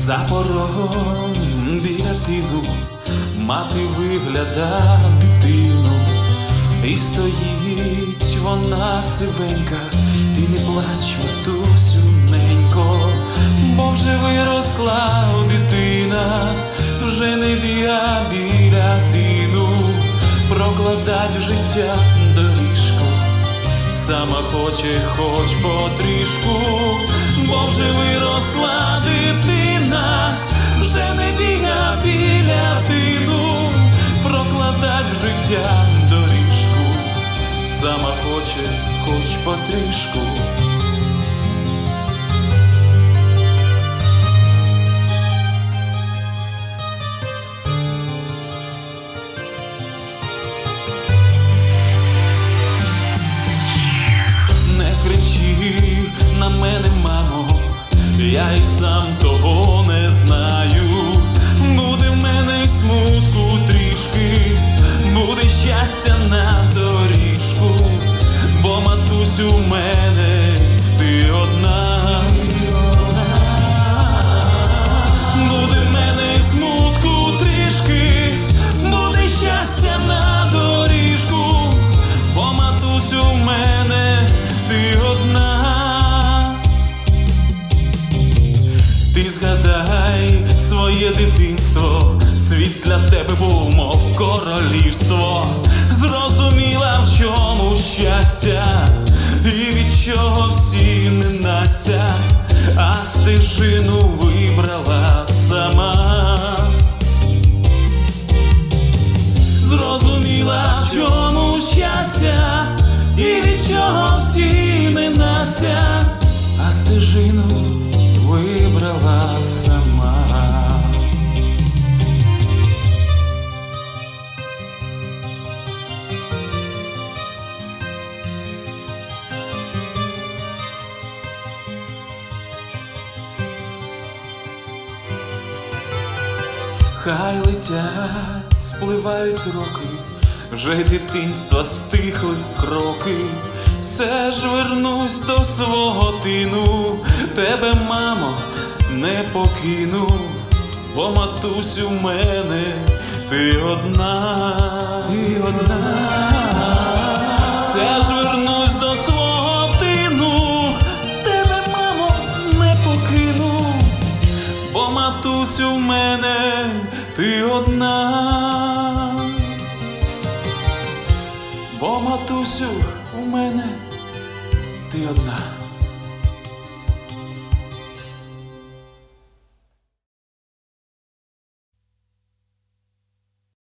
За порогом біля тину мати вигляда дитину, і стоїть вона сивенька, ти не плач, матусю, ненько, бо вже виросла дитина, вже не біга біля тину, прокладать життя доріжку, сама хоче хоч потрішку, бо вже виросла дитина, вже не біга біля тину, прокладать життя доріжку, сама хоче хоч потрішку. На мене, мамо, я й сам того не знаю. Буде в мене й смутку трішки, буде щастя на доріжку, бо матусю в мене ти одна. Буде в мене й смутку трішки, буде щастя на доріжку, бо матусю в мене ти одна. Ти згадай своє дитинство, світ для тебе був, мов королівство. Зрозуміла, в чому щастя, і від чого всі ненастя, а стежину вибрала сама. Зрозуміла, в чому щастя, і від чого всі ненастя, а стежину вибрала сама. Хай летять, спливають роки, вже й дитинства стихли кроки. Все ж вернусь до свого тину, тебе, мамо, не покину, бо матусю в мене ти одна. Ти одна. Все ж вернусь до свого тину, тебе, мамо, не покину, бо матусю в мене ти одна. Бо матусю у мене ти одна.